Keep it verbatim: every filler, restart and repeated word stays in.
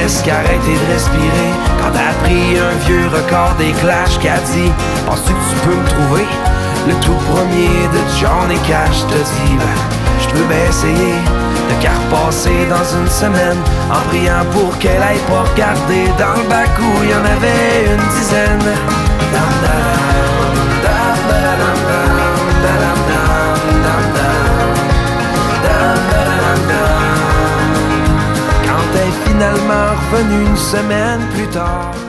presque arrêté de respirer quand t'as pris un vieux record des Clash qu'a dit « Penses-tu que tu peux me trouver? » Le tout premier de Johnny Cash te dit ben, « Je peux bien essayer de qu'à repasser dans une semaine en priant pour qu'elle aille pas regarder dans le bac où il y en avait une dizaine. » Dam, dam, dam, dam, dam, dam, dam, dam, dam, dam, dam. Quand t'es finalement revenu une semaine plus tard,